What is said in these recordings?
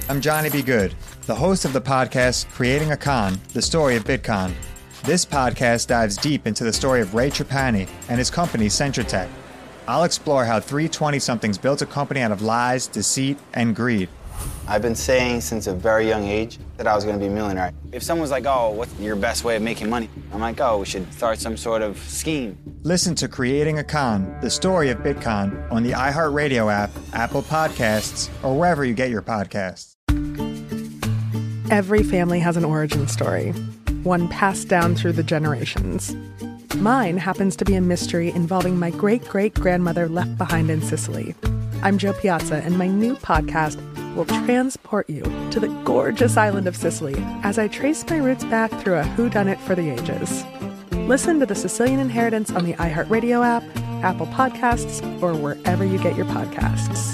I'm Johnny B. Good, the host of the podcast Creating a Con, the story of Bitcoin. This podcast dives deep into the story of Ray Trapani and his company Centratech. I'll explore how three 20-somethings built a company out of lies, deceit, and greed. I've been saying since a very young age that I was going to be a millionaire. If someone's like, oh, what's your best way of making money? I'm like, oh, we should start some sort of scheme. Listen to Creating a Con, the story of Bitcoin on the iHeartRadio app, Apple Podcasts, or wherever you get your podcasts. Every family has an origin story, one passed down through the generations. Mine happens to be a mystery involving my great-great-grandmother left behind in Sicily. I'm Jo Piazza, and my new podcast will transport you to the gorgeous island of Sicily as I trace my roots back through a whodunit for the ages. Listen to The Sicilian Inheritance on the iHeartRadio app, Apple Podcasts, or wherever you get your podcasts.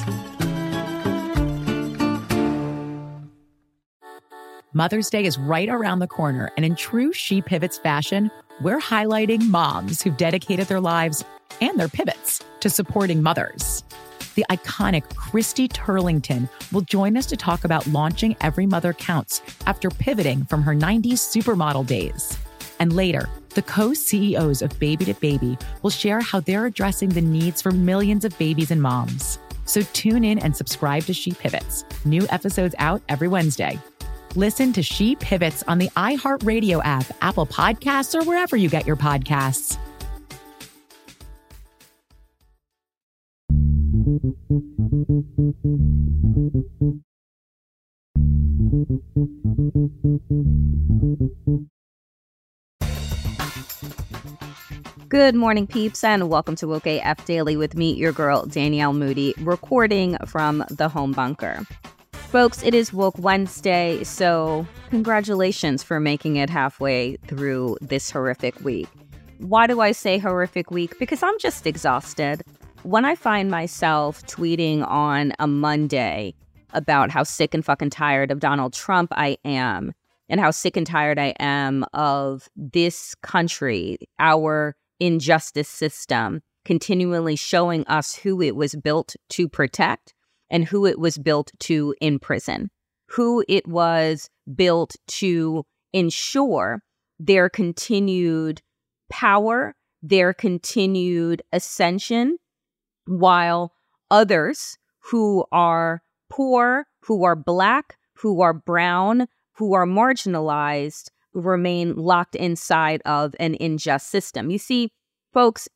Mother's Day is right around the corner, and in true She Pivots fashion, we're highlighting moms who've dedicated their lives and their pivots to supporting mothers. The iconic Christy Turlington will join us to talk about launching Every Mother Counts after pivoting from her 90s supermodel days. And later, the co-CEOs of Baby to Baby will share how they're addressing the needs for millions of babies and moms. So tune in and subscribe to She Pivots. New episodes out every Wednesday. Listen to She Pivots on the iHeartRadio app, Apple Podcasts, or wherever you get your podcasts. Good morning, peeps, and welcome to Woke AF Daily with me, your girl, Danielle Moody, recording from the home bunker. Folks, it is Woke Wednesday, so congratulations for making it halfway through this horrific week. Why do I say horrific week? Because I'm just exhausted. When I find myself tweeting on a Monday about how sick and fucking tired of Donald Trump I am, and how sick and tired I am of this country, our injustice system, continually showing us who it was built to protect and who it was built to imprison, who it was built to ensure their continued power, their continued ascension, while others who are poor, who are Black, who are brown, who are marginalized, remain locked inside of an unjust system. You see, folks,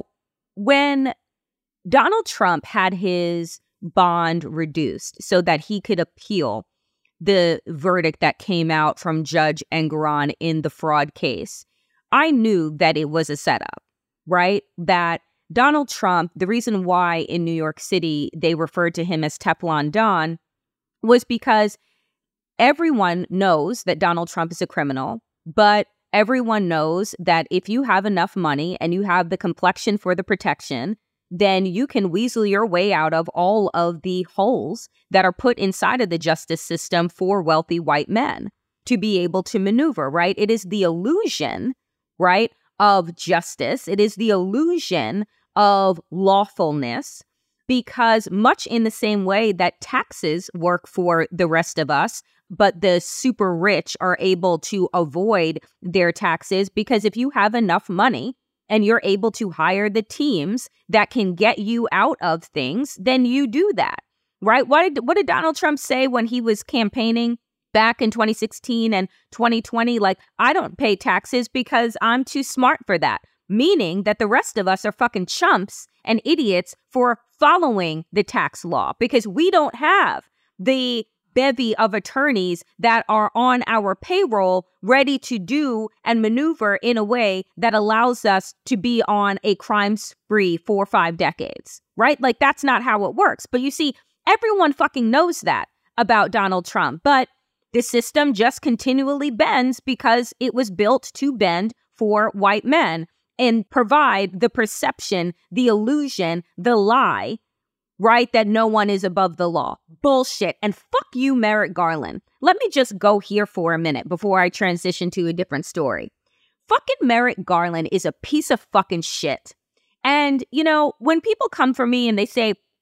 when Donald Trump had his bond reduced so that he could appeal the verdict that came out from Judge Engoron in the fraud case, I knew that it was a setup, right? That Donald Trump, the reason why in New York City they referred to him as Teflon Don was because everyone knows that Donald Trump is a criminal, but everyone knows that if you have enough money and you have the complexion for the protection, then you can weasel your way out of all of the holes that are put inside of the justice system for wealthy white men to be able to maneuver, right? It is the illusion, right, of justice. It is the illusion of lawfulness, because much in the same way that taxes work for the rest of us, but the super rich are able to avoid their taxes, because if you have enough money and you're able to hire the teams that can get you out of things, then you do that, right? What did Donald Trump say when he was campaigning back in 2016 and 2020? Like, I don't pay taxes because I'm too smart for that. Meaning that the rest of us are fucking chumps and idiots for following the tax law, because we don't have the bevy of attorneys that are on our payroll ready to do and maneuver in a way that allows us to be on a crime spree for 5 decades, right? Like, that's not how it works. But you see, everyone fucking knows that about Donald Trump, but the system just continually bends because it was built to bend for white men and provide the perception, the illusion, the lie, right, that no one is above the law. Bullshit. And fuck you, Merrick Garland. Let me just go here for a minute before I transition to a different story. Fucking Merrick Garland is a piece of fucking shit. And, when people come for me and they say,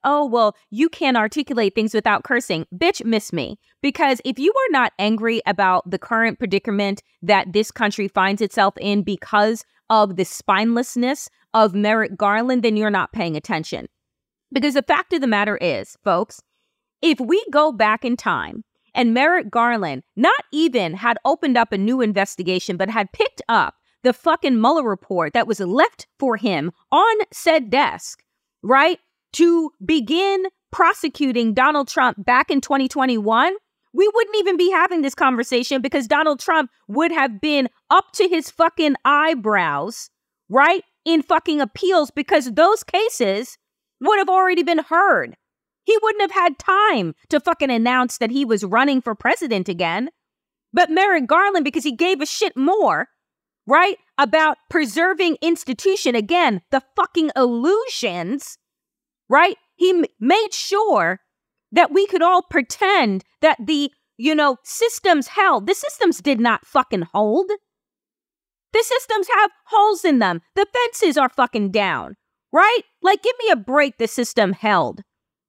oh, well, you can't articulate things without cursing. Bitch, miss me. Because if you are not angry about the current predicament that this country finds itself in because of the spinelessness of Merrick Garland, then you're not paying attention. Because the fact of the matter is, folks, if we go back in time and Merrick Garland not even had opened up a new investigation, but had picked up the fucking Mueller report that was left for him on said desk, right, to begin prosecuting Donald Trump back in 2021, we wouldn't even be having this conversation because Donald Trump would have been up to his fucking eyebrows, right, in fucking appeals because those cases would have already been heard. He wouldn't have had time to fucking announce that he was running for president again. But Merrick Garland, because he gave a shit more, right, about preserving institution, again, the fucking illusions, right? He made sure that we could all pretend that the, systems held. The systems did not fucking hold. The systems have holes in them. The fences are fucking down, right? Like, give me a break, the system held.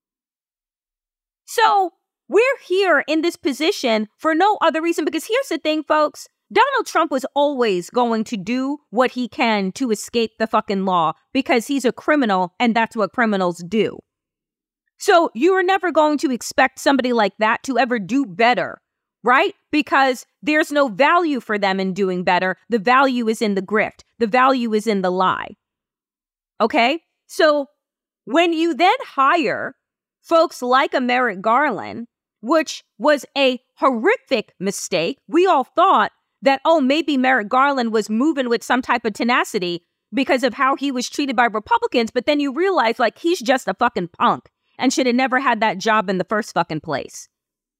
So we're here in this position for no other reason, because here's the thing, folks. Donald Trump was always going to do what he can to escape the fucking law because he's a criminal and that's what criminals do. So you are never going to expect somebody like that to ever do better, right? Because there's no value for them in doing better. The value is in the grift. The value is in the lie. Okay? So when you then hire folks like a Merrick Garland, which was a horrific mistake, we all thought that, oh, maybe Merrick Garland was moving with some type of tenacity because of how he was treated by Republicans. But then you realize, like, he's just a fucking punk and should have never had that job in the first fucking place.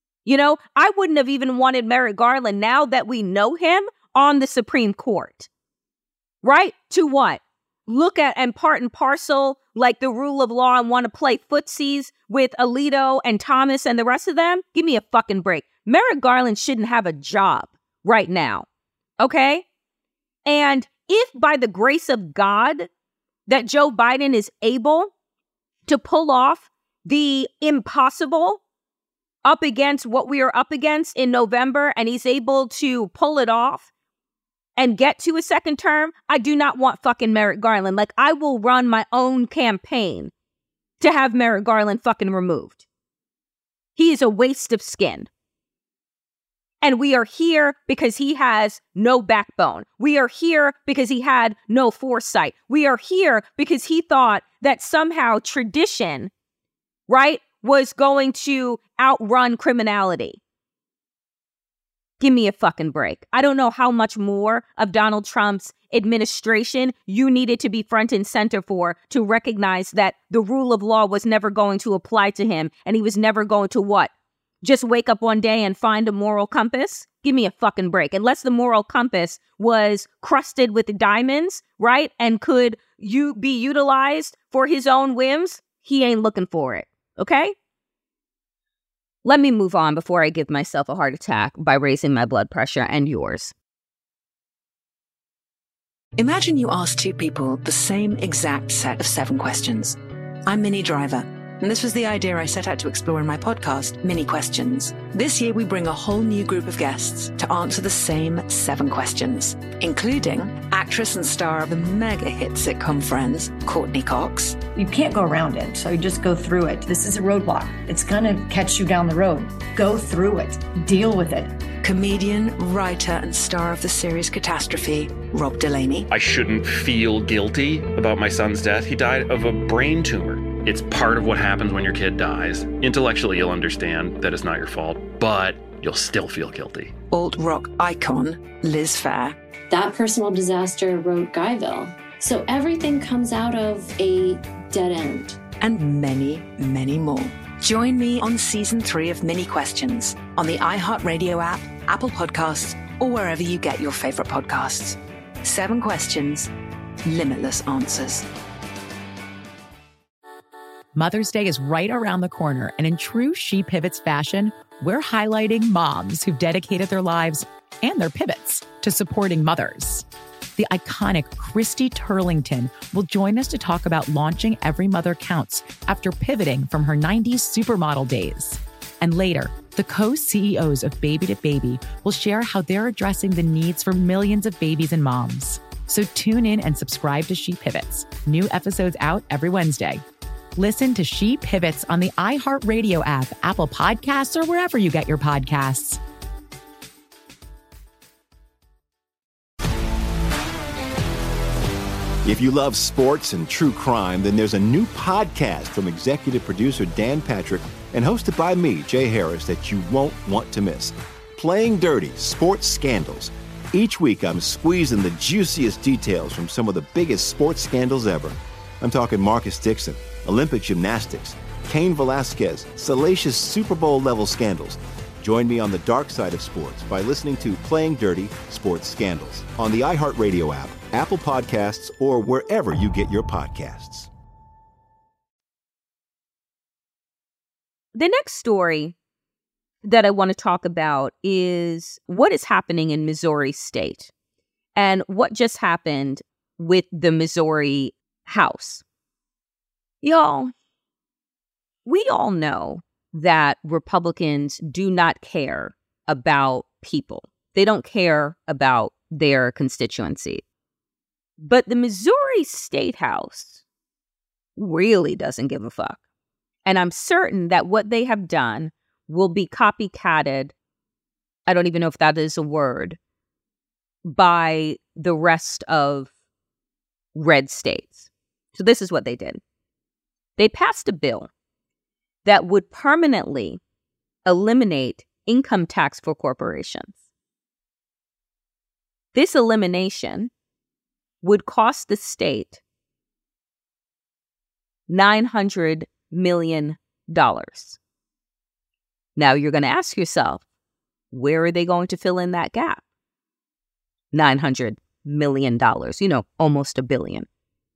I wouldn't have even wanted Merrick Garland, now that we know him, on the Supreme Court. Right? To what? Look at and part and parcel, like the rule of law, and want to play footsies with Alito and Thomas and the rest of them? Give me a fucking break. Merrick Garland shouldn't have a job right now. Okay? And if by the grace of God that Joe Biden is able to pull off the impossible up against what we are up against in November, and he's able to pull it off and get to a second term, I do not want fucking Merrick Garland. Like, I will run my own campaign to have Merrick Garland fucking removed. He is a waste of skin. And we are here because he has no backbone. We are here because he had no foresight. We are here because he thought that somehow tradition, right, was going to outrun criminality. Give me a fucking break. I don't know how much more of Donald Trump's administration you needed to be front and center for to recognize that the rule of law was never going to apply to him, and he was never going to what? Just wake up one day and find a moral compass? Give me a fucking break. Unless the moral compass was crusted with diamonds, right, and could be utilized for his own whims, he ain't looking for it. Okay? Let me move on before I give myself a heart attack by raising my blood pressure and yours. Imagine you ask two people the same exact set of 7 questions. I'm Minnie Driver, and this was the idea I set out to explore in my podcast, Mini Questions. This year, we bring a whole new group of guests to answer the same 7 questions, including actress and star of the mega hit sitcom Friends, Courtney Cox. You can't go around it, so you just go through it. This is a roadblock. It's going to catch you down the road. Go through it. Deal with it. Comedian, writer, and star of the series Catastrophe, Rob Delaney. I shouldn't feel guilty about my son's death. He died of a brain tumor. It's part of what happens when your kid dies. Intellectually, you'll understand that it's not your fault, but you'll still feel guilty. Alt-rock icon, Liz Phair. That personal disaster wrote Guyville. So everything comes out of a dead end. And many, many more. Join me on Season 3 of Mini Questions on the iHeartRadio app, Apple Podcasts, or wherever you get your favorite podcasts. 7 questions, limitless answers. Mother's Day is right around the corner, and in true She Pivots fashion, we're highlighting moms who've dedicated their lives and their pivots to supporting mothers. the iconic Christy Turlington will join us to talk about launching Every Mother Counts after pivoting from her 90s supermodel days. And later, the co-CEOs of Baby to Baby will share how they're addressing the needs for millions of babies and moms. So tune in and subscribe to She Pivots. New episodes out every Wednesday. Listen to She Pivots on the iHeartRadio app, Apple Podcasts, or wherever you get your podcasts. If you love sports and true crime, then there's a new podcast from executive producer Dan Patrick and hosted by me, Jay Harris, that you won't want to miss. Playing Dirty: Sports Scandals. Each week, I'm squeezing the juiciest details from some of the biggest sports scandals ever. I'm talking Marcus Dixon, Olympic gymnastics, Cain Velasquez, salacious Super Bowl-level scandals. Join me on the dark side of sports by listening to Playing Dirty: Sports Scandals on the iHeartRadio app, Apple Podcasts, or wherever you get your podcasts. The next story that I want to talk about is what is happening in Missouri State and what just happened with the Missouri House. Y'all, we all know that Republicans do not care about people. They don't care about their constituency. But the Missouri State House really doesn't give a fuck. And I'm certain that what they have done will be copycatted, I don't even know if that is a word, by the rest of red states. So this is what they did. They passed a bill that would permanently eliminate income tax for corporations. This elimination would cost the state $900 million. Now you're going to ask yourself, where are they going to fill in that gap? $900 million, almost $1 billion.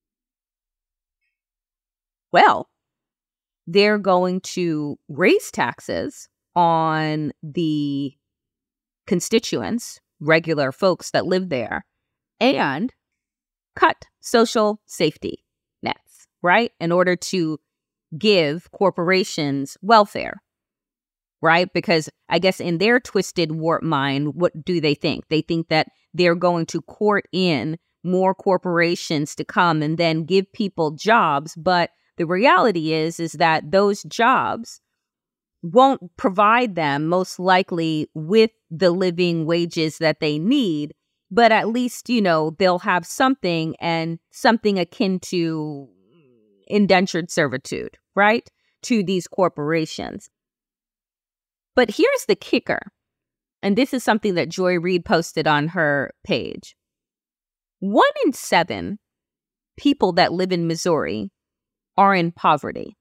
Well, they're going to raise taxes on the constituents, regular folks that live there, and cut social safety nets, right? In order to give corporations welfare, right? Because I guess in their twisted warped mind, what do they think? They think that they're going to court in more corporations to come and then give people jobs. But the reality is that those jobs won't provide them most likely with the living wages that they need. But at least, they'll have something, and something akin to indentured servitude, right? To these corporations. But here's the kicker. And this is something that Joy Reid posted on her page. 1 in 7 people that live in Missouri are in poverty.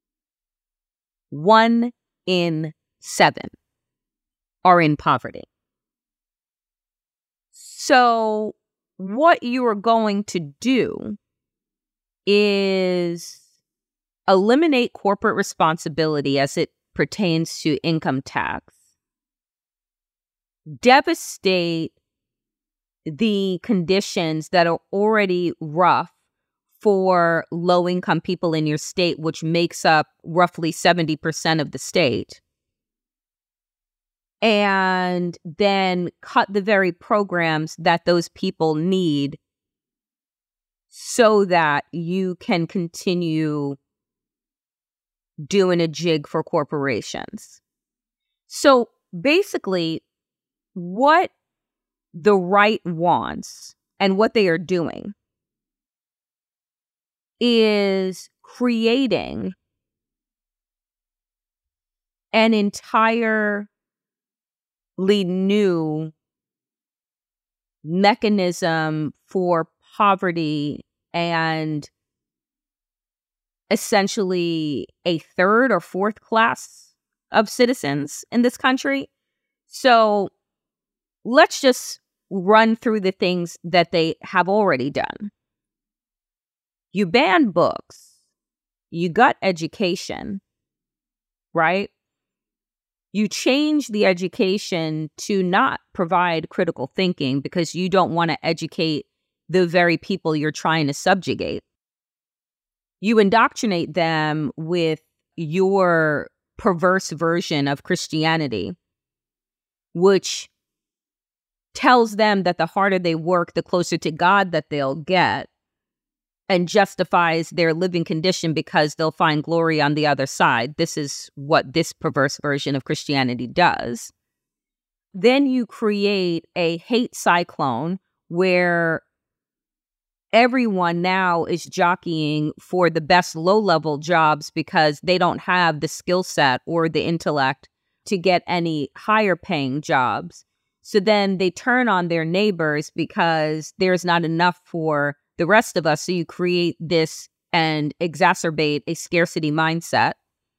1 in 7 are in poverty. So what you are going to do is eliminate corporate responsibility as it pertains to income tax, devastate the conditions that are already rough for low-income people in your state, which makes up roughly 70% of the state, and then cut the very programs that those people need so that you can continue doing a jig for corporations. So basically, what the right wants and what they are doing is creating an entirely new mechanism for poverty and essentially a third or fourth class of citizens in this country. So let's just run through the things that they have already done. You ban books. You gut education, right? You change the education to not provide critical thinking because you don't want to educate the very people you're trying to subjugate. You indoctrinate them with your perverse version of Christianity, which tells them that the harder they work, the closer to God that they'll get, and justifies their living condition because they'll find glory on the other side. This is what this perverse version of Christianity does. Then you create a hate cyclone where everyone now is jockeying for the best low-level jobs because they don't have the skill set or the intellect to get any higher-paying jobs. So then they turn on their neighbors because there's not enough for the rest of us. So you create this and exacerbate a scarcity mindset.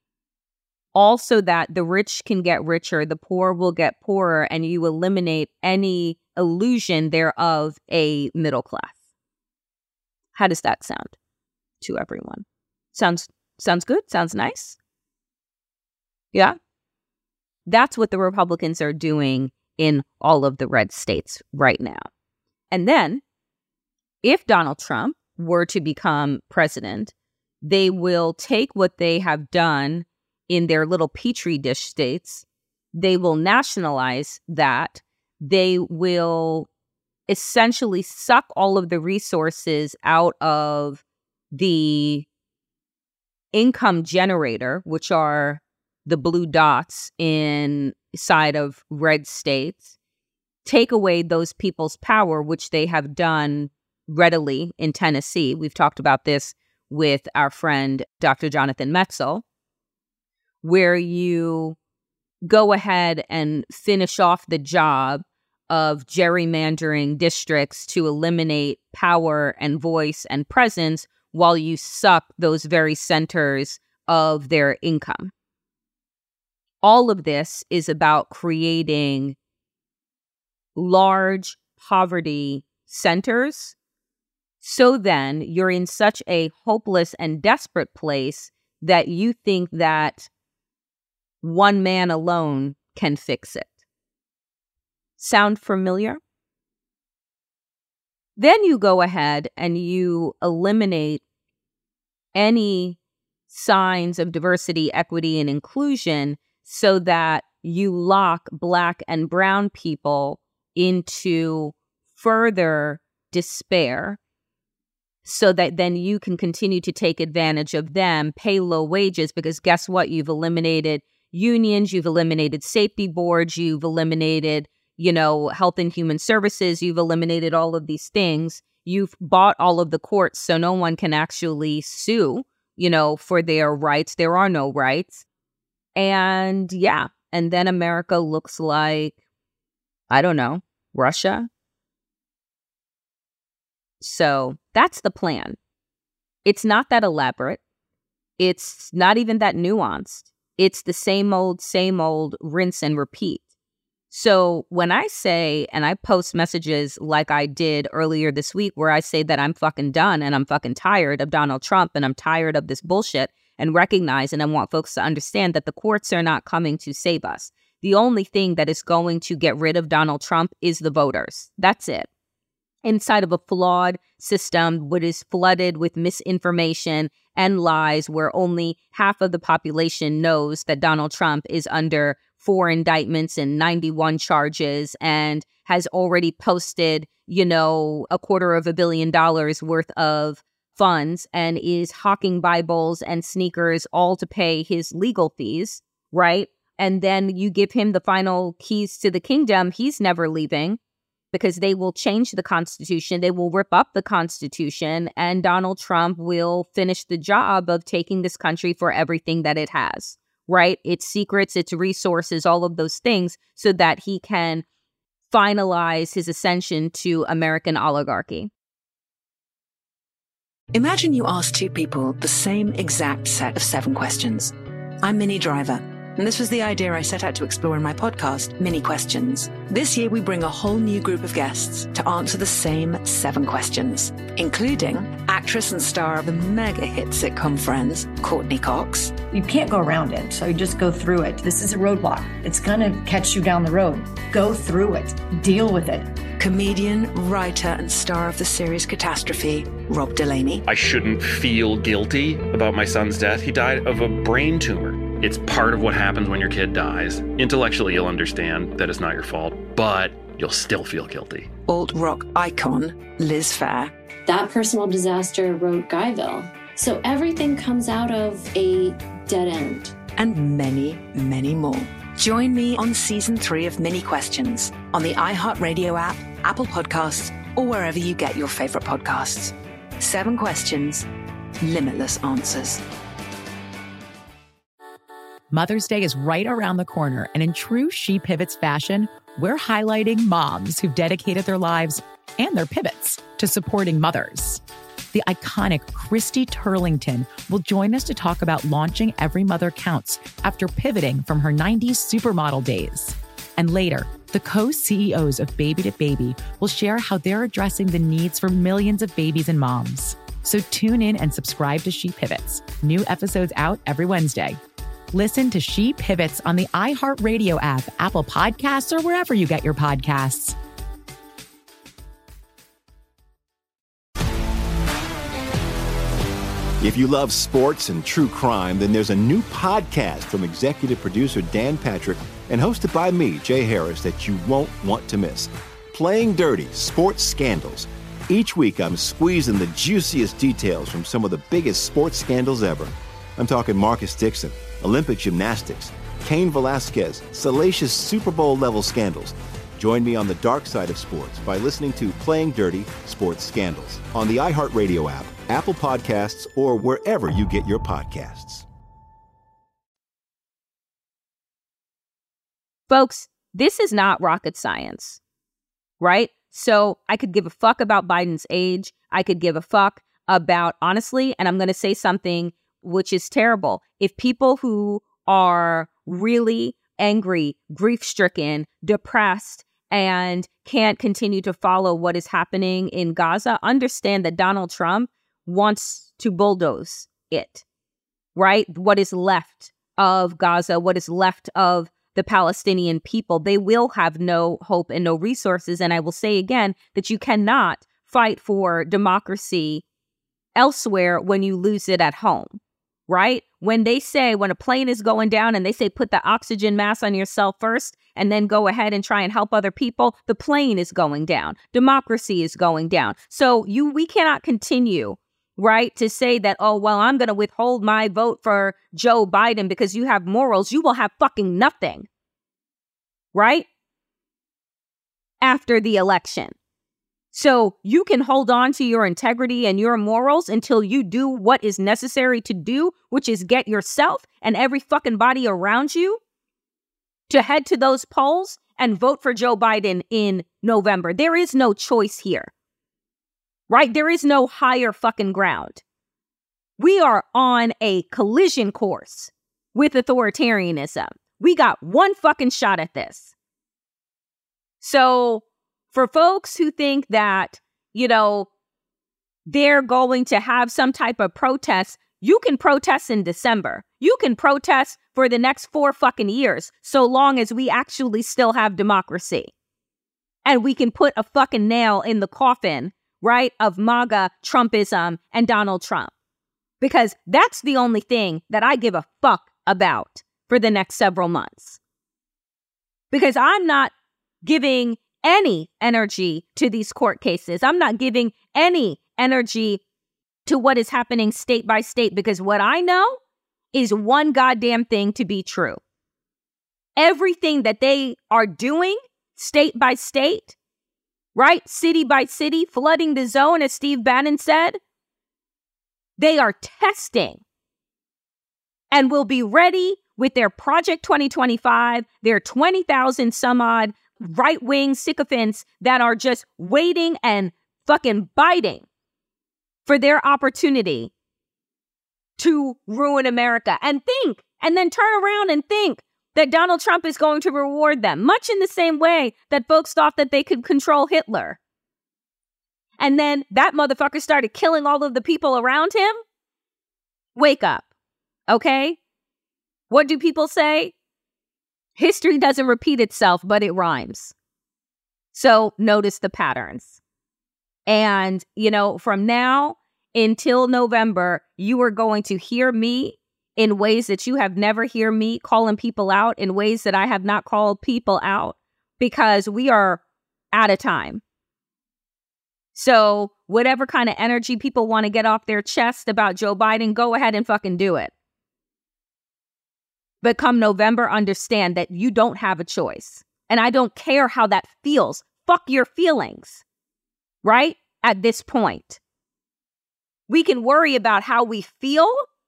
Also that the rich can get richer, the poor will get poorer, and you eliminate any illusion thereof a middle class. How does that sound to everyone? Sounds good? Sounds nice? Yeah? That's what the Republicans are doing in all of the red states right now. And then, if Donald Trump were to become president, they will take what they have done in their little petri dish states. They will nationalize that. They will essentially suck all of the resources out of the income generator, which are the blue dots inside of red states, take away those people's power, which they have done readily in Tennessee. We've talked about this with our friend, Dr. Jonathan Metzl, where you go ahead and finish off the job of gerrymandering districts to eliminate power and voice and presence while you suck those very centers of their income. All of this is about creating large poverty centers. So then you're in such a hopeless and desperate place that you think that one man alone can fix it. Sound familiar? Then you go ahead and you eliminate any signs of diversity, equity, and inclusion so that you lock Black and brown people into further despair so that then you can continue to take advantage of them, pay low wages, because guess what? You've eliminated unions, you've eliminated safety boards, you've eliminated, Health and Human Services, you've eliminated all of these things. You've bought all of the courts so no one can actually sue, for their rights. There are no rights. And yeah, and then America looks like, I don't know, Russia. So that's the plan. It's not that elaborate. It's not even that nuanced. It's the same old, rinse and repeat. So when I say, and I post messages like I did earlier this week, where I say that I'm fucking done and I'm fucking tired of Donald Trump and I'm tired of this bullshit, and recognize and I want folks to understand that the courts are not coming to save us. The only thing that is going to get rid of Donald Trump is the voters. That's it. Inside of a flawed system, what is flooded with misinformation and lies, where only half of the population knows that Donald Trump is under 4 indictments and 91 charges and has already posted, $250 million worth of funds and is hawking Bibles and sneakers all to pay his legal fees, right? And then you give him the final keys to the kingdom. He's never leaving, because they will change the Constitution. They will rip up the Constitution, and Donald Trump will finish the job of taking this country for everything that it has, right? Its secrets, its resources, all of those things, so that he can finalize his ascension to American oligarchy. Imagine you ask 2 people the same exact set of 7 questions. I'm Minnie Driver, and this was the idea I set out to explore in my podcast, Mini Questions. This year, we bring a whole new group of guests to answer the same 7 questions, including actress and star of the mega hit sitcom Friends, Courtney Cox. You can't go around it, so you just go through it. This is a roadblock. It's going to catch you down the road. Go through it. Deal with it. Comedian, writer, and star of the series Catastrophe, Rob Delaney. I shouldn't feel guilty about my son's death. He died of a brain tumor. It's part of what happens when your kid dies. Intellectually, you'll understand that it's not your fault, but you'll still feel guilty. Alt-rock icon, Liz Phair. That personal disaster wrote Guyville. So everything comes out of a dead end. And many, many more. Join me on Season 3 of Mini Questions on the iHeartRadio app, Apple Podcasts, or wherever you get your favorite podcasts. 7 questions, limitless answers. Mother's Day is right around the corner, and in true She Pivots fashion, we're highlighting moms who've dedicated their lives and their pivots to supporting mothers. The iconic Christy Turlington will join us to talk about launching Every Mother Counts after pivoting from her 90s supermodel days. And later, the co-CEOs of Baby to Baby will share how they're addressing the needs for millions of babies and moms. So tune in and subscribe to She Pivots. New episodes out every Wednesday. Listen to She Pivots on the iHeartRadio app, Apple Podcasts, or wherever you get your podcasts. If you love sports and true crime, then there's a new podcast from executive producer Dan Patrick and hosted by me, Jay Harris, that you won't want to miss. Playing Dirty: Sports Scandals. Each week, I'm squeezing the juiciest details from some of the biggest sports scandals ever. I'm talking Marcus Dixon, Olympic gymnastics, Cain Velasquez, salacious Super Bowl-level scandals. Join me on the dark side of sports by listening to Playing Dirty: Sports Scandals on the iHeartRadio app, Apple Podcasts, or wherever you get your podcasts. Folks, this is not rocket science, right? So I could give a fuck about Biden's age. I could give a fuck about, honestly, and I'm going to say something which is terrible. If people who are really angry, grief-stricken, depressed, and can't continue to follow what is happening in Gaza, understand that Donald Trump wants to bulldoze it, right? What is left of Gaza, what is left of the Palestinian people, they will have no hope and no resources. And I will say again that you cannot fight for democracy elsewhere when you lose it at home, right? When they say, when a plane is going down and they say, put the oxygen mask on yourself first and then go ahead and try and help other people, the plane is going down. Democracy is going down. So we cannot continue, right, to say that, oh, well, I'm going to withhold my vote for Joe Biden because you have morals. You will have fucking nothing, right, after the election. So you can hold on to your integrity and your morals until you do what is necessary to do, which is get yourself and every fucking body around you to head to those polls and vote for Joe Biden in November. There is no choice here, right? There is no higher fucking ground. We are on a collision course with authoritarianism. We got one fucking shot at this. So for folks who think that, they're going to have some type of protest, you can protest in December. You can protest for the next 4 fucking years, so long as we actually still have democracy. And we can put a fucking nail in the coffin, right, of MAGA, Trumpism, and Donald Trump. Because that's the only thing that I give a fuck about for the next several months. Because I'm not giving any energy to these court cases. I'm not giving any energy to what is happening state by state, because what I know is one goddamn thing to be true. Everything that they are doing state by state, right? City by city, flooding the zone, as Steve Bannon said, they are testing and will be ready with their Project 2025, their 20,000 some odd right-wing sycophants that are just waiting and fucking biting for their opportunity to ruin America and then turn around and think that Donald Trump is going to reward them, much in the same way that folks thought that they could control Hitler. And then that motherfucker started killing all of the people around him. Wake up, okay? What do people say? History doesn't repeat itself, but it rhymes. So notice the patterns. And, from now until November, you are going to hear me in ways that you have never heard me calling people out, in ways that I have not called people out, because we are out of time. So whatever kind of energy people want to get off their chest about Joe Biden, go ahead and fucking do it. But come November, understand that you don't have a choice. And I don't care how that feels. Fuck your feelings, right? At this point. We can worry about how we feel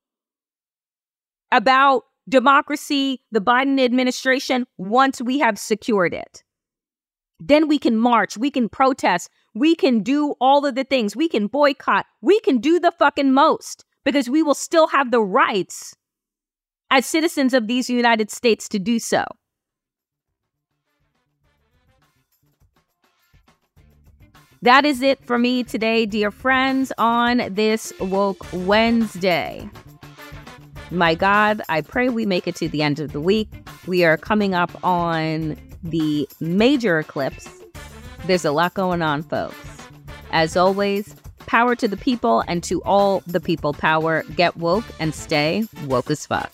about democracy, the Biden administration, once we have secured it. Then we can march, we can protest, we can do all of the things, we can boycott, we can do the fucking most, because we will still have the rights as citizens of these United States to do so. That is it for me today, dear friends, on this Woke Wednesday. My God, I pray we make it to the end of the week. We are coming up on the major eclipse. There's a lot going on, folks. As always, power to the people, and to all the people power. Get woke and stay woke as fuck.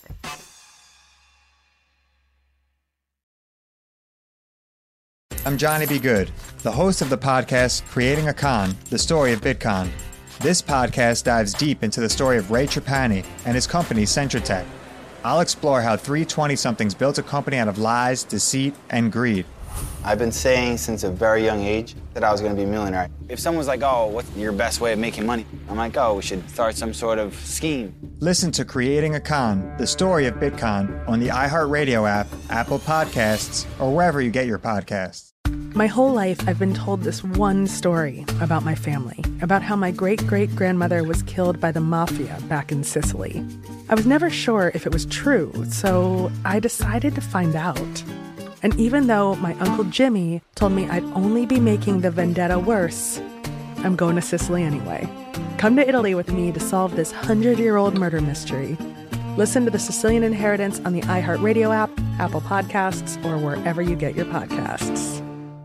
I'm Johnny B. Good, the host of the podcast Creating a Con, the story of Bitcoin. This podcast dives deep into the story of Ray Trapani and his company, CentraTech. I'll explore how three 20-somethings built a company out of lies, deceit, and greed. I've been saying since a very young age that I was going to be a millionaire. If someone's like, oh, what's your best way of making money? I'm like, oh, we should start some sort of scheme. Listen to Creating a Con, the story of Bitcoin, on the iHeartRadio app, Apple Podcasts, or wherever you get your podcasts. My whole life, I've been told this one story about my family, about how my great-great-grandmother was killed by the mafia back in Sicily. I was never sure if it was true, so I decided to find out. And even though my Uncle Jimmy told me I'd only be making the vendetta worse, I'm going to Sicily anyway. Come to Italy with me to solve this 100-year-old murder mystery. Listen to The Sicilian Inheritance on the iHeartRadio app, Apple Podcasts, or wherever you get your podcasts.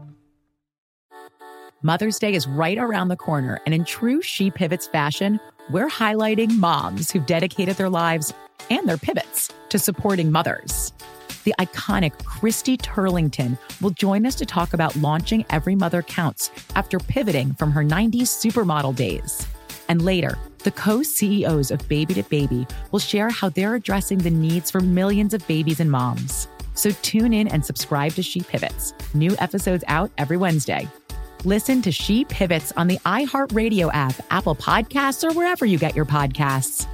Mother's Day is right around the corner, and in true She Pivots fashion, we're highlighting moms who've dedicated their lives and their pivots to supporting mothers. The iconic Christy Turlington will join us to talk about launching Every Mother Counts after pivoting from her 90s supermodel days. And later, the co-CEOs of Baby to Baby will share how they're addressing the needs for millions of babies and moms. So tune in and subscribe to She Pivots. New episodes out every Wednesday. Listen to She Pivots on the iHeartRadio app, Apple Podcasts, or wherever you get your podcasts.